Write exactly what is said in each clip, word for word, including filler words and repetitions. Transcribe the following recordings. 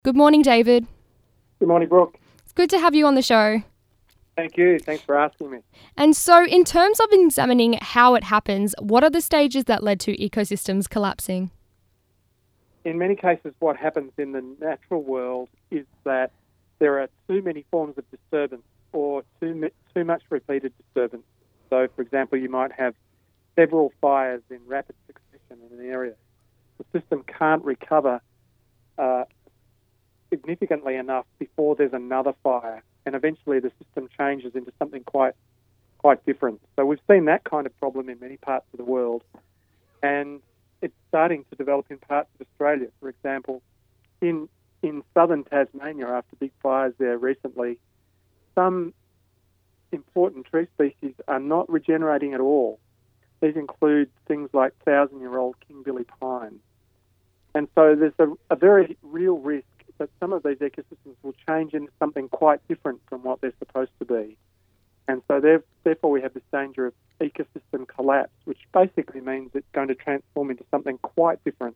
Good morning, David. Good morning, Brooke. It's good to have you on the show. Thank you. Thanks for asking me. And so, in terms of examining how it happens, what are the stages that led to ecosystems collapsing? In many cases, what happens in the natural world is that there are too many forms of disturbance or too, too much repeated disturbance. So, for example, you might have several fires in rapid succession in an area. The system can't recover uh, significantly enough before there's another fire, and eventually the system changes into something quite quite different. So we've seen that kind of problem in many parts of the world, and it's starting to develop in parts of Australia. For example, in in southern Tasmania, after big fires there recently, some important tree species are not regenerating at all. These include things like thousand-year-old Kingbilly pine. And so there's a, a very real risk that some of these ecosystems will change into something quite different from what they're supposed to be. And so therefore we have this danger of ecosystem collapse, which basically means it's going to transform into something quite different.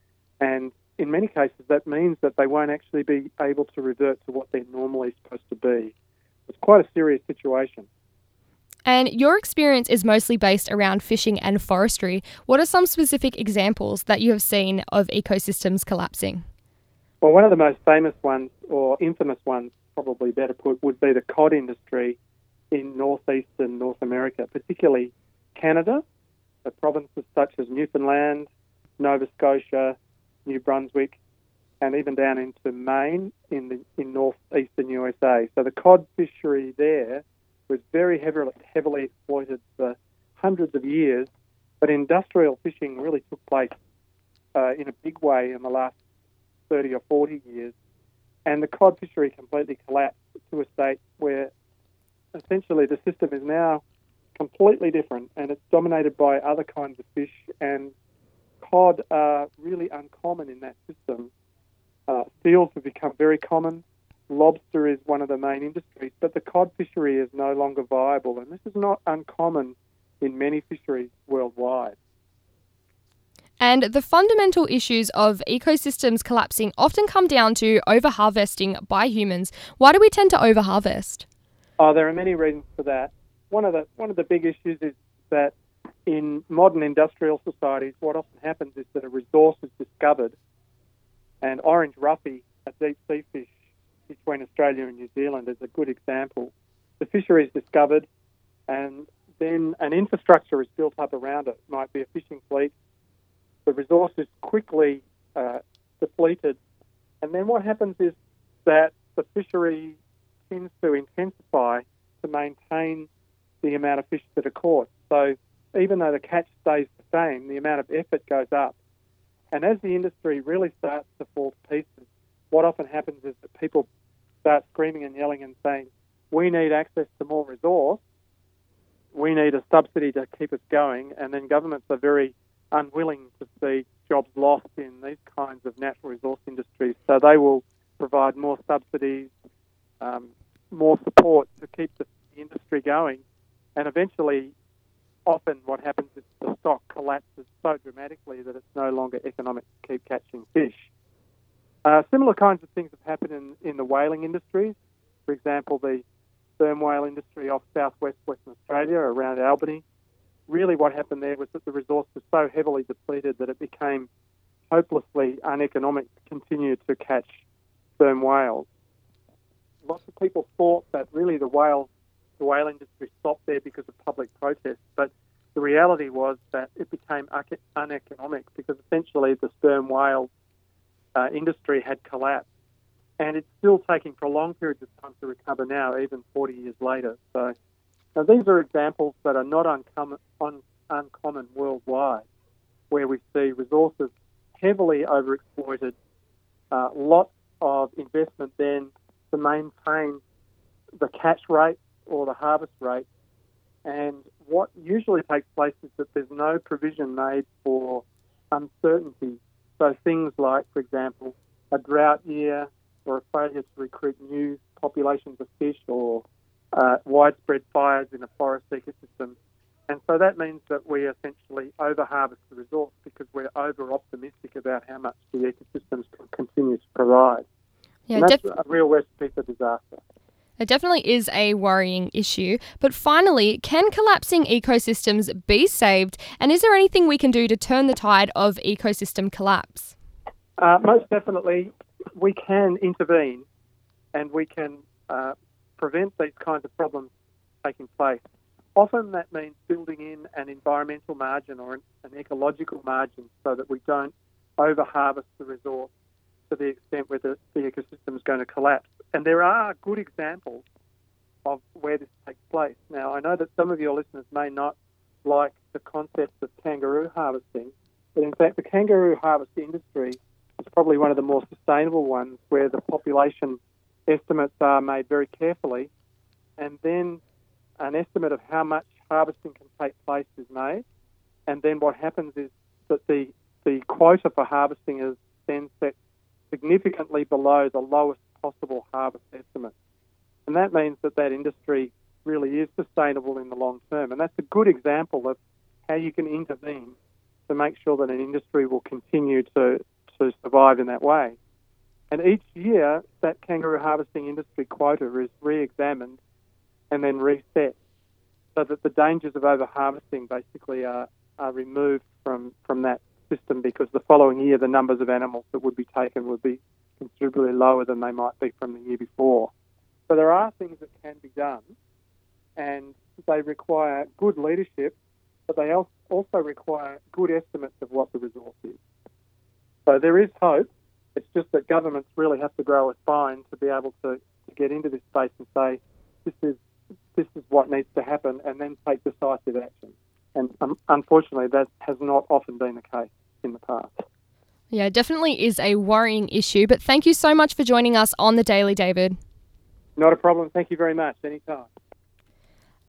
And in many cases, that means that they won't actually be able to revert to what they're normally supposed to be. It's quite a serious situation. And your experience is mostly based around fishing and forestry. What are some specific examples that you have seen of ecosystems collapsing? Well, one of the most famous ones, or infamous ones, probably better put, would be the cod industry in northeastern North America, particularly Canada, the provinces such as Newfoundland, Nova Scotia, New Brunswick, and even down into Maine in the in northeastern U S A. So the cod fishery there was very heavily, heavily exploited for hundreds of years, but industrial fishing really took place uh, in a big way in the last thirty or forty years, and the cod fishery completely collapsed to a state where essentially the system is now completely different, and it's dominated by other kinds of fish, and cod are really uncommon in that system. Uh, seals have become very common. Lobster is one of the main industries, but the cod fishery is no longer viable, and this is not uncommon in many fisheries worldwide. And the fundamental issues of ecosystems collapsing often come down to overharvesting by humans. Why do we tend to overharvest? Oh, there are many reasons for that. One of the one of the big issues is that in modern industrial societies, what often happens is that a resource is discovered, and orange roughy, a deep sea fish between Australia and New Zealand, is a good example. The fishery is discovered, and then an infrastructure is built up around it. It might be a fishing fleet. The resource is quickly uh, depleted, and then what happens is that the fishery tends to intensify to maintain the amount of fish that are caught. So even though the catch stays the same, the amount of effort goes up. And as the industry really starts to fall to pieces, what often happens is that people start screaming and yelling and saying, we need access to more resource, we need a subsidy to keep us going, and then governments are very unwilling to see jobs lost in these kinds of natural resource industries. So they will provide more subsidies, um, more support to keep the industry going. And eventually, often what happens is the stock collapses so dramatically that it's no longer economic to keep catching fish. Uh, similar kinds of things have happened in, in the whaling industries. For example, the sperm whale industry off southwest Western Australia around Albany. Really what happened there was that the resource was so heavily depleted that it became hopelessly uneconomic to continue to catch sperm whales. Lots of people thought that really the whale, the whale industry stopped there because of public protest, but the reality was that it became uneconomic because essentially the sperm whale uh, industry had collapsed. And it's still taking prolonged periods of time to recover now, even forty years later. So now these are examples that are not uncommon, un, uncommon worldwide, where we see resources heavily overexploited, uh, lots of investment then to maintain the catch rate or the harvest rate. And what usually takes place is that there's no provision made for uncertainty. So things like, for example, a drought year or a failure to recruit new populations of fish or uh, widespread fires in a forest ecosystem. And so that means that we essentially overharvest the resource because we're over-optimistic about how much the ecosystems can continue to provide. Yeah, and that's def- a real recipe for disaster. it definitely is a worrying issue. But finally, can collapsing ecosystems be saved? And is there anything we can do to turn the tide of ecosystem collapse? Uh, most definitely, we can intervene and we can uh, prevent these kinds of problems taking place. Often that means building in an environmental margin or an, an ecological margin so that we don't over-harvest the resource to the extent where the, the ecosystem is going to collapse. And there are good examples of where this takes place. Now, I know that some of your listeners may not like the concept of kangaroo harvesting, but in fact the kangaroo harvest industry is probably one of the more sustainable ones where the population estimates are made very carefully, and then an estimate of how much harvesting can take place is made, and then what happens is that the, the quota for harvesting is then set significantly below the lowest possible harvest estimate. And that means that that industry really is sustainable in the long term, and that's a good example of how you can intervene to make sure that an industry will continue to, to survive in that way. And each year, that kangaroo harvesting industry quota is re-examined and then reset so that the dangers of over-harvesting basically are, are removed from, from that system, because the following year the numbers of animals that would be taken would be considerably lower than they might be from the year before. So there are things that can be done, and they require good leadership, but they also require good estimates of what the resource is. So there is hope. It's just that governments really have to grow a spine to be able to, to get into this space and say, this is this is what needs to happen, and then take decisive action. And um, unfortunately, that has not often been the case in the past. Yeah, it definitely is a worrying issue, but thank you so much for joining us on The Daily, David. Not a problem. Thank you very much. Anytime.